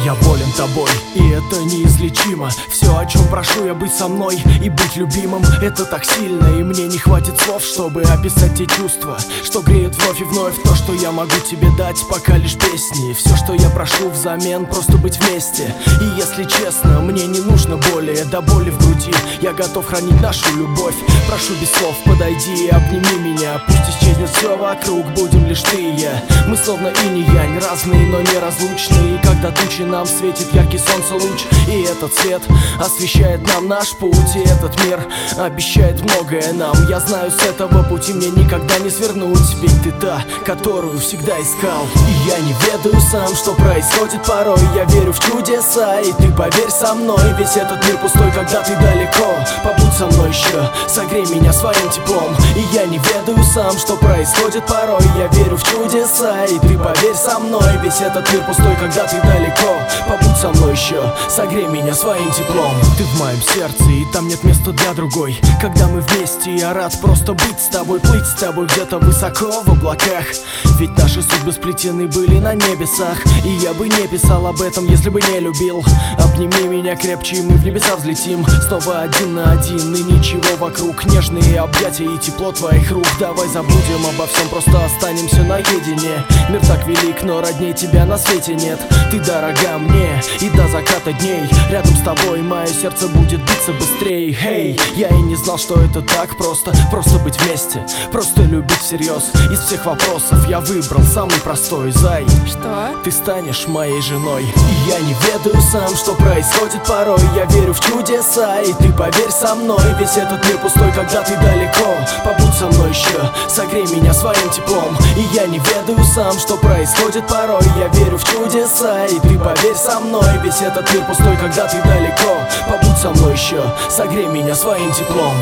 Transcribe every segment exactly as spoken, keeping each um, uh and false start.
Я болен тобой, и это неизлечимо. Все, о чем прошу я, быть со мной и быть любимым. Это так сильно, и мне не хватит слов, чтобы описать те чувства, что греют вновь и вновь. То, что я могу тебе дать, пока лишь песни. Все, что я прошу взамен, просто быть вместе. И если честно, мне не нужно более, до боли в груди я готов хранить нашу любовь. Прошу без слов, подойди и обними меня. Пусть исчезнет все вокруг, будем лишь ты и я. Мы словно инь и янь, разные, но неразлучные. И когда тучи нам светит яркий солнце луч, и этот свет освещает нам наш путь. И этот мир обещает многое нам. Я знаю, с этого пути мне никогда не свернуть, ведь ты та, которую всегда искал. И я не ведаю сам, что происходит порой. Я верю в чудеса, и ты поверь со мной. Весь этот мир пустой, когда ты далеко. Побудь со мной еще, согрей меня своим теплом. И я не ведаю сам, что происходит порой. Я верю в чудеса, и ты поверь со мной. Весь этот мир пустой, когда ты далеко. Побудь со мной еще, согрей меня своим теплом. Ты в моем сердце, и там нет места для другой. Когда мы вместе, я рад просто быть с тобой. Плыть с тобой где-то высоко в облаках. Ведь наши судьбы сплетены были на небесах. И я бы не писал об этом, если бы не любил. Обними меня крепче, и мы в небеса взлетим. Снова один на один, и ничего вокруг. Нежные объятия и тепло твоих рук. Давай забудем обо всем, просто останемся наедине. Мир так велик, но родней тебя на свете нет. Ты дорога мне, и до заката дней рядом с тобой мое сердце будет биться быстрее. Хей, я и не знал, что это так просто. Просто быть вместе, просто любить всерьез. Из всех вопросов я выбрал самый простой. Зай, что? Ты станешь моей женой. И я не ведаю сам, что происходит порой. Я верю в чудеса, и ты поверь со мной. Весь этот мир пустой, когда ты далеко. Побудь со мной еще, согрей меня своим теплом. И я не ведаю сам, что происходит порой. Я верю в чудеса, и ты поверь со мной. Весь этот мир пустой, когда ты далеко. Побудь со мной еще, согрей меня своим теплом.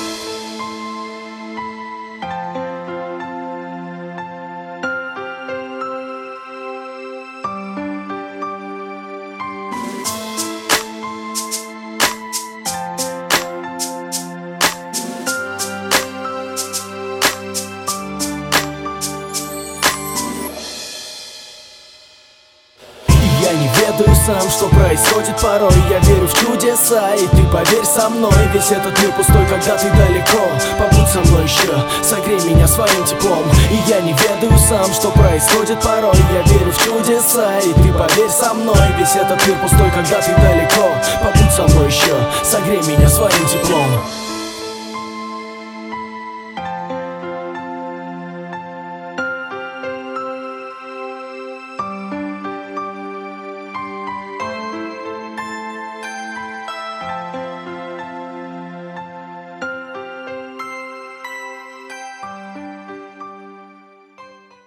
Я не ведаю сам, что происходит порой. Я верю в чудеса, и ты поверь со мной. Весь этот мир пустой, когда ты далеко. Побудь со мной еще, согрей меня своим теплом. И я не ведаю сам, что происходит порой. Я верю в чудеса, и ты поверь со мной. Весь этот мир пустой, когда ты далеко. Побудь со мной еще, согрей меня своим теплом.